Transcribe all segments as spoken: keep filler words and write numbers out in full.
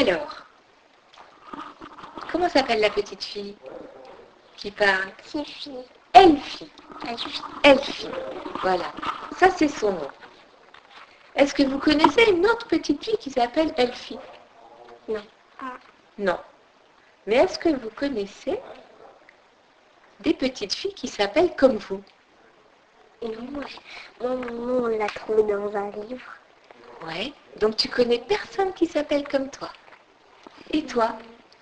Alors, comment s'appelle la petite fille qui parle? Elfie. Elfie. Elfie. Elfie. Voilà. Ça, c'est son nom. Est-ce que vous connaissez une autre petite fille qui s'appelle Elfie? Non. Ah. Non. Mais est-ce que vous connaissez des petites filles qui s'appellent comme vous? Non, moi, moi, moi, on l'a trouvé dans un livre. Ouais. Donc tu connais personne qui s'appelle comme toi. Et toi?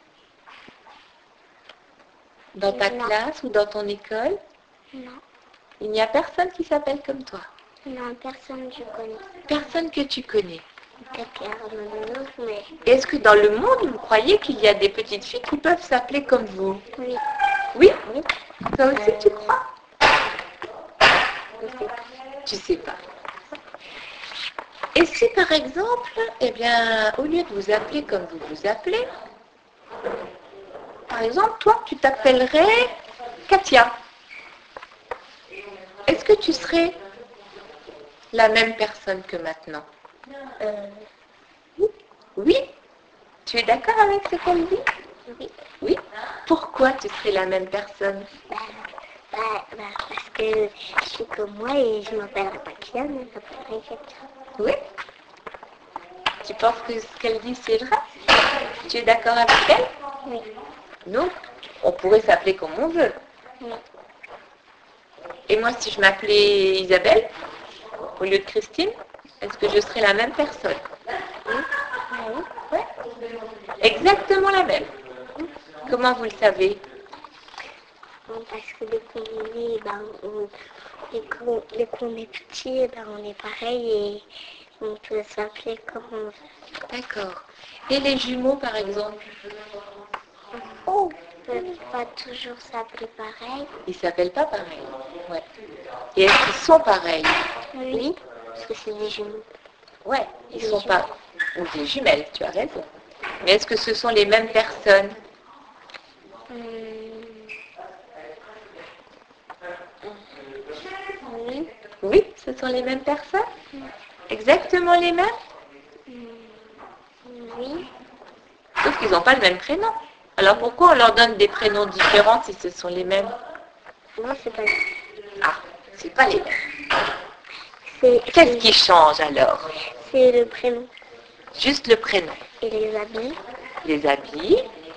Dans ta Non. classe ou dans ton école? Non. Il n'y a personne qui s'appelle comme toi. Non, personne que je connais. Personne que tu connais. Peut-être qu'il y en a d'autres, mais... Est-ce que dans le monde, vous croyez qu'il y a des petites filles qui peuvent s'appeler comme vous? Oui. Oui? Oui. Toi aussi, Euh, tu crois? Je sais pas. Tu sais pas. Et si par exemple, eh bien, au lieu de vous appeler comme vous vous appelez, par exemple, toi, tu t'appellerais Katia. Est-ce que tu serais la même personne que maintenant? Euh, Oui? Tu es d'accord avec ce qu'elle dit? oui. Oui? Pourquoi tu serais la même personne? Bah, bah, bah, parce que je suis comme moi et je m'appellerai pas Kian, mais je m'appellerai Katia. Oui? Tu penses que ce qu'elle dit, c'est vrai? Tu es d'accord avec elle? Oui. Non? On pourrait s'appeler comme on veut. Oui. Et moi, si je m'appelais Isabelle, au lieu de Christine, est-ce que je serais la même personne? Oui. Oui. Ouais. Exactement la même. Comment vous le savez? Bon, parce que dès qu'on est né, ben, on, dès qu'on, dès qu'on est petit, ben, on est pareil et on peut s'appeler comme on veut. D'accord. Et les jumeaux, par exemple? On ne peut pas toujours s'appeler pareil. Ils s'appellent pas pareil. Ouais. Et est-ce qu'ils sont pareils? Oui. Parce que c'est des jumeaux. Ouais, ils Des sont jumeaux. pas... Ou des jumelles, tu as raison. Mais est-ce que ce sont les mêmes personnes? Hum, Oui. Oui, ce sont les mêmes personnes? Exactement les mêmes? Hum, Oui. Sauf qu'ils n'ont pas le même prénom. Alors pourquoi on leur donne des prénoms différents si ce sont les mêmes? Non, c'est pas Ah, c'est pas les mêmes. C'est, Qu'est-ce c'est, qui change alors? c'est le prénom. Juste le prénom. Et les habits. Les habits.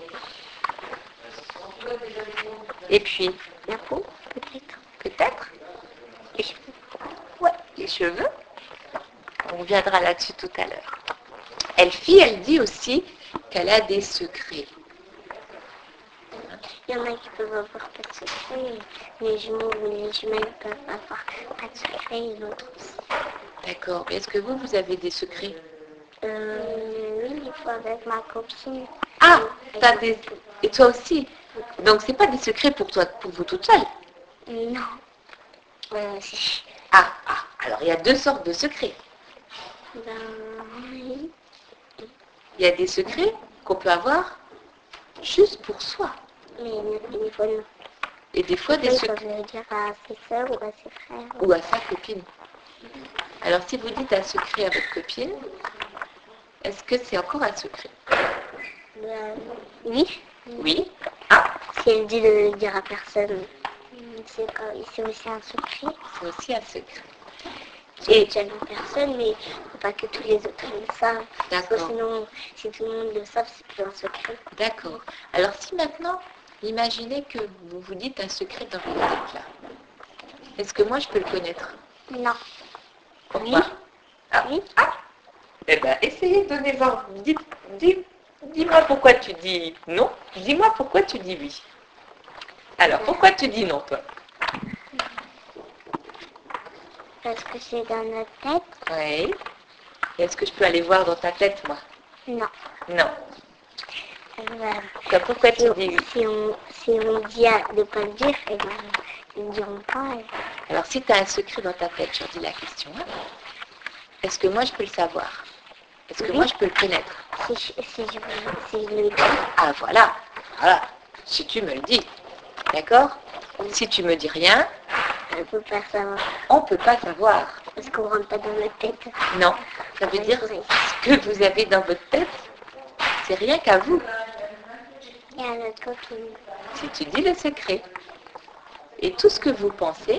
Et puis, La peau, peut-être. peut-être, Les cheveux. ouais, les cheveux. On reviendra là-dessus tout à l'heure. Elfie, elle dit aussi qu'elle a des secrets. Il y en a qui peuvent avoir pas de secret. Les jumeaux ou les jumelles peuvent avoir pas de secret et l'autre aussi. D'accord. Est-ce que vous, vous avez des secrets? Euh, oui, des fois avec ma copine. Ah, Et, t'as des... Et toi aussi? Donc, c'est pas des secrets pour toi, pour vous toute seule? Non. Euh, c'est... Ah, ah, alors il y a deux sortes de secrets. Ben, oui. Il y a des secrets qu'on peut avoir juste pour soi. Mais des fois, non. Et des fois, des Des secrets... fois, ils peuvent le dire à ses soeurs ou à ses frères. Ou à sa copine. Alors, si vous dites un secret à votre copine, est-ce que c'est encore un secret? Ben, oui. Oui. Ah, Si elle dit de le dire à personne, c'est, pas- c'est aussi un secret. c'est aussi un secret. Et Et, déjà une personne, mais faut pas que tous les autres le savent. Parce que d'accord, sinon, si tout le monde le savent, c'est plus un secret. d'accord. Alors, si maintenant, imaginez que vous vous dites un secret dans votre tête là, est-ce que moi je peux le connaître? Non. Pourquoi? Oui. Ah, Oui. ah. Eh bien, essayez de donner voir. Dis, dis, dis-moi pourquoi tu dis non. Dis-moi pourquoi tu dis oui. Alors, pourquoi tu dis non, toi? Parce que c'est dans notre tête. Oui. Est-ce que je peux aller voir dans ta tête, moi? Non. Non. Euh, ben, Quoi, pourquoi si, tu on, dis oui? si, on, si on dit à, de ne pas le dire, eh ben, ils ne diront pas. Et... Alors, si tu as un secret dans ta tête, je redis la question. Hein. Est-ce que moi, je peux le savoir? Est-ce que Oui. moi, je peux le connaître? Si je, si je, si je le dis. Ah, voilà. Voilà. Si tu me le dis. D'accord? Si tu me dis rien, On ne peut pas savoir. on ne peut pas savoir. Parce qu'on ne rentre pas dans notre tête. Non. Ça veut dire ce que vous avez dans votre tête, C'est rien qu'à vous. Et à notre copine. Si tu dis le secret. Et tout ce que vous pensez,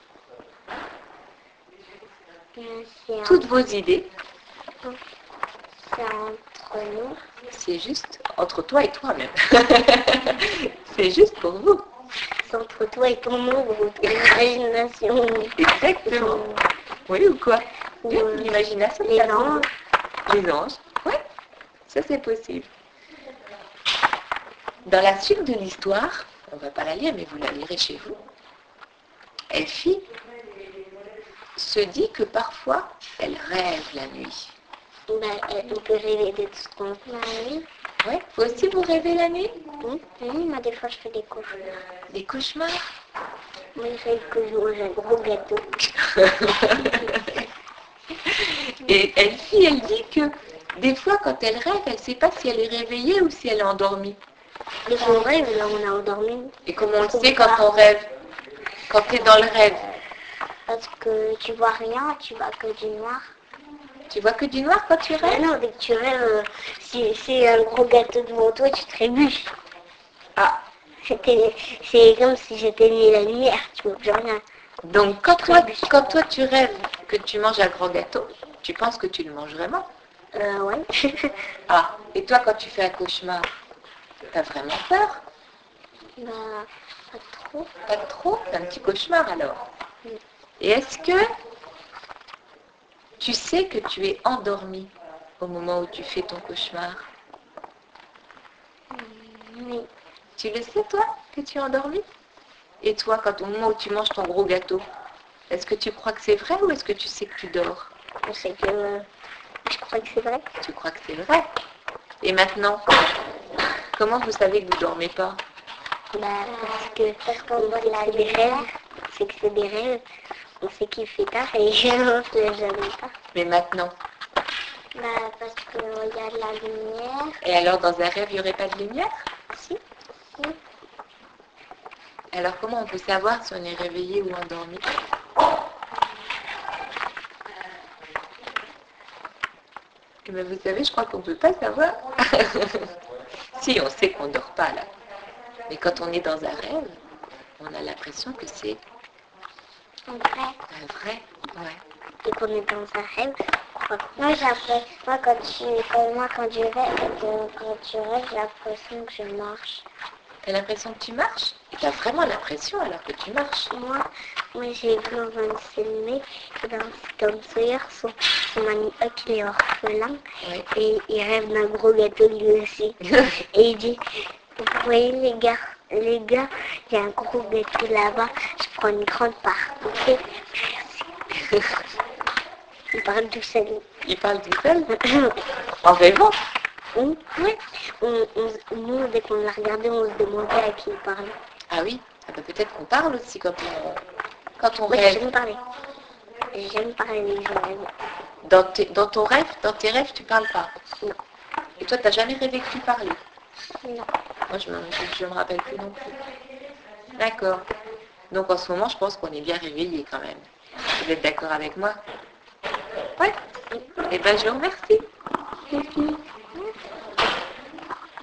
Euh, C'est toutes en- vos idées, c'est entre nous. c'est juste entre toi et toi-même. C'est juste pour vous. C'est entre toi et ton monde, ton imagination. Exactement. Oui ou quoi? Ou, Oui, euh, l'imagination. les ça, c'est anges. vous. Les anges. Oui, ça c'est possible. Dans la suite de l'histoire, on ne va pas la lire, mais vous la lirez chez vous. Elfie se dit que parfois, elle rêve la nuit. Bah, euh, on peut rêver de tout ce qu'on veut la nuit. Oui, vous aussi vous rêvez la nuit? Oui, oui, moi des fois je fais des cauchemars. Des cauchemars? Moi je rêve que je mange un gros gâteau. Et Elfie, elle dit que des fois, quand elle rêve, elle ne sait pas si elle est réveillée ou si elle est endormie. Des fois on rêve, là on a endormi. Et comment on le sait quand on rêve? Quand tu es dans le rêve, Parce que tu vois rien, tu vois que du noir. tu vois que du noir quand tu Mais rêves? non, dès que tu rêves, euh, si c'est un gros gâteau devant toi, tu trébuches. Ah, C'était- C'est comme si j'étais mis la lumière, tu vois plus rien. donc quand toi, quand toi tu rêves que tu manges un grand gâteau, tu penses que tu le manges vraiment? Euh, ouais. Ah, et toi quand tu fais un cauchemar, t'as vraiment peur? Bah, pas trop. Pas trop? C'est un petit cauchemar alors. Et est-ce que tu sais que tu es endormi au moment où tu fais ton cauchemar? Oui. Tu le sais toi, que tu es endormi? Et toi, quand au moment où tu manges ton gros gâteau, est-ce que tu crois que c'est vrai ou est-ce que tu sais que tu dors? Je sais que euh, je crois que c'est vrai. Tu crois que c'est vrai? Et maintenant, comment vous savez que vous ne dormez pas? Bah, parce que parce qu'on voit que c'est des rêves, c'est que c'est des rêves. On sait qu'il fait tard et on se lève jamais pas. Mais maintenant. Bah, parce qu'il y a de la lumière. Et alors, dans un rêve, il n'y aurait pas de lumière? Si. Oui. Alors, comment on peut savoir si on est réveillé ou endormi? Mais vous savez, je crois qu'on ne peut pas savoir. Si, on sait qu'on ne dort pas là. Mais quand on est dans un rêve, on a l'impression que c'est En vrai. un vrai. Ouais. Et qu'on est dans un rêve. Moi, j'ai l'impression, moi, quand tu, quand, moi, quand je rêve, quand, quand tu rêves, j'ai l'impression que je marche. T'as l'impression que tu marches? Et t'as vraiment l'impression alors que tu marches. Moi, moi j'ai vu dans un dessin animé, dans, comme Sawyer, son, son ami Huck, il est orphelin, Oui. et il rêve d'un gros gâteau lui aussi. Et il dit, vous voyez les gars, les gars, il y a un gros gâteau là-bas, je prends une grande part, ok? Il parle tout seul. Il parle tout seul? En rêvant? Oui, oui. On, on, nous, dès qu'on l'a regardé, on se demandait à qui il parlait. Ah oui, ah bah peut-être qu'on parle aussi quand on, quand on Moi, j'ai rêve. jamais parlé. J'ai jamais parlé les gens rêves. Dans, tes- dans ton rêve, dans tes rêves, tu parles pas. Non. Et toi, t'as jamais rêvé que tu parlais? Non. Moi, je me, je, je me rappelle plus non plus. D'accord. Donc en ce moment, je pense qu'on est bien réveillés quand même. Vous êtes d'accord avec moi? Ouais. Eh bien, je vous remercie. Merci.